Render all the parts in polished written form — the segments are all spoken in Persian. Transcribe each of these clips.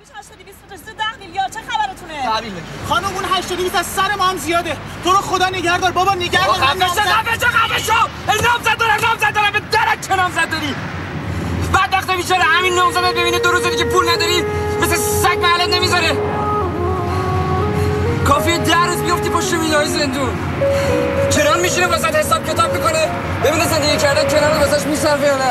10 میلیارد چه خبرتونه؟ تحویل بگیر خانم اون 8 از سر ما هم زیاده. تو رو خدا نگهدار بابا، نگهدار. خفه شو نامزد دارم به درک چه نامزد داری؟ بعد وقتا بیچاره همین نامزدت ببینه 2 روزه دیگه پول نداری مثل سگ محلت نمیذاره. کافیه 10 روز بیفتی پشت میلای زندون. کنار میشینه واسه حساب کتاب میکنه ببینه زندگی کردن کنار واسش میصرفه یا نه.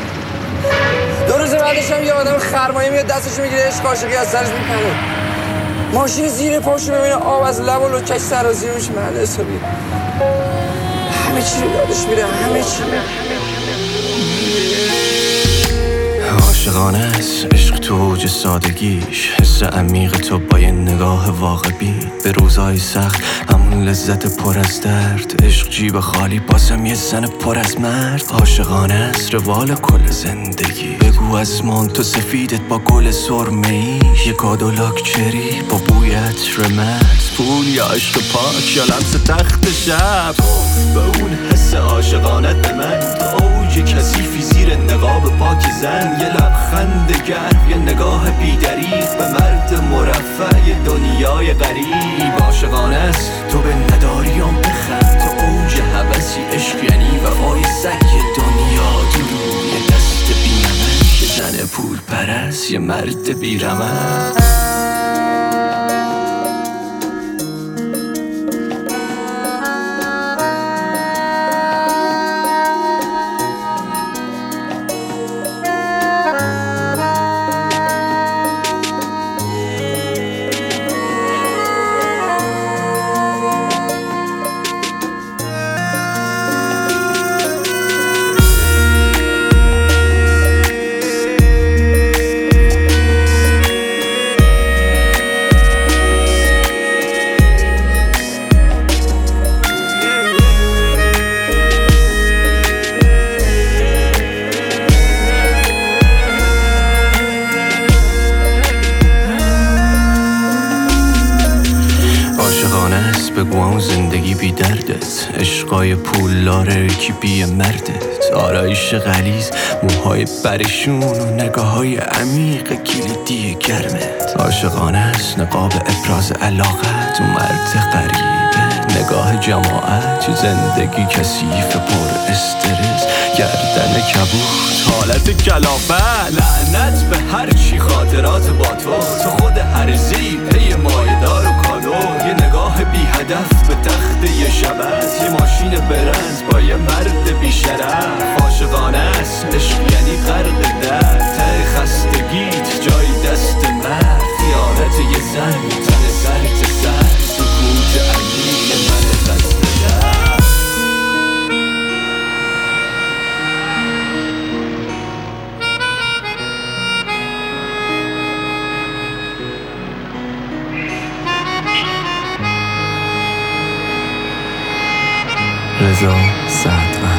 2 روز بعدش هم یه آدم خرمایه میاد دستش میگیره عشق عاشقی از سرش میکنه. ماشین زیر پاشو ببینه آب از لب و لکش سرازیر میشه محل حسابی. همه چی رو یادش میره، همه چی. عاشقانه است عشق تو اوج سادگیش، حس عمیق تو با یه نگاه واقع بین به روزهای سخت همون لذت پر از درد. عشق جیب خالی باسم یه زن پر از مرد. عاشقانه است روال کل زندگی، بگو اسمان تو سفیدت با گل سرمه‌ای، یه کادولاک چری با بوی عطر مرد. پول یا عشق پاک یا لمس تخت شب، به اون حس عاشقانت به من تو اوج کثیفی زیر نقاب پاک زن. یه لبخند گرم، یه نگاه بی‌دریغ به مرد مرفه دنیای غریب. عاشقانه است تو به نداریام بخند، تو اوج هوسی عشق یعنی وفای سعی دنیا. درو یه دست بی‌نمک، یه زن پول پرست، یه مرد بی‌رمق. بگو اون زندگی بی دردت، عشقای پولدار کی بی مردت. آرایش غلیظ، موهای پریشون و نگاه‌های عمیق کلیدی گرمت. عاشقانه است نقاب ابراز علاقت و مرد غریبه، نگاه جماعت زندگی کثیف پر استرس. گردن کبوت حالت کلافت، لعنت به هر چی خاطرات با تو خود هرزی پی مایدار و کادو. یه نگاه بی هدف به تخت یه شبت، یه ماشین برنز با یه مرد بی شرف. عاشقانه است عشق یعنی غرق در ته خستگیت جای دست مرد. خیانت یه زن میتنه سر تا سر، سکوت عمیق من دست در. رضا سعدوند.